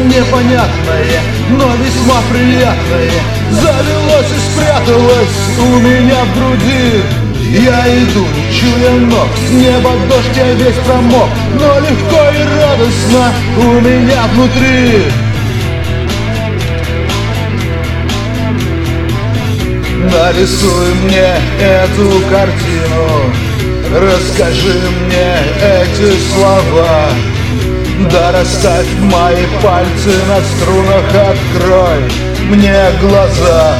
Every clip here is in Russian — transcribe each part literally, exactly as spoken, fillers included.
непонятное, но весьма приятное завелось и спряталось у меня в груди. Я иду, не чуя ног, с неба дождь, я весь промок, но легко и радостно у меня внутри. Нарисуй мне эту картину, расскажи мне эти слова. Да расставь мои пальцы на струнах, открой мне глаза.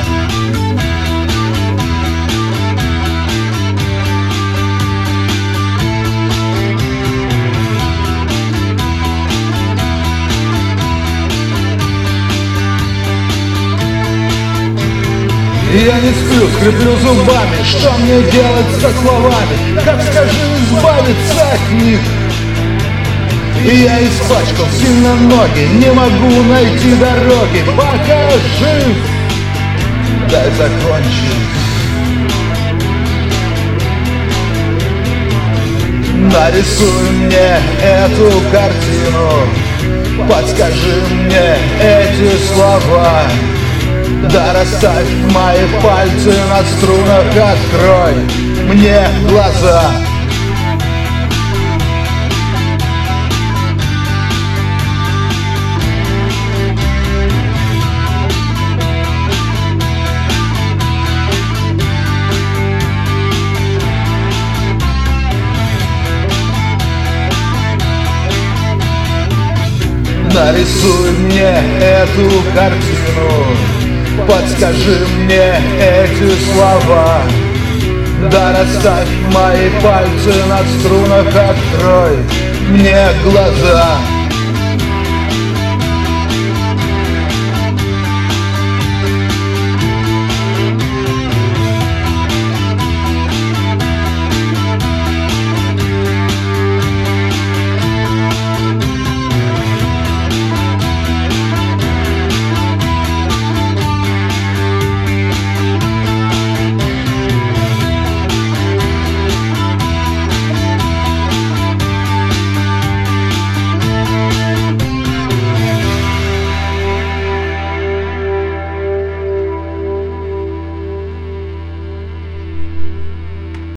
Я не сплю, скреплю зубами, что мне делать со словами? Как, скажи, избавиться от них? И я испачкал сильно ноги, не могу найти дороги. Пока жив, дай закончить. Нарисуй мне эту картину, подскажи мне эти слова. Да расставь мои пальцы на струнах, открой мне глаза. Нарисуй мне эту картину, подскажи мне эти слова. Да расставь мои пальцы на струнах, открой мне глаза.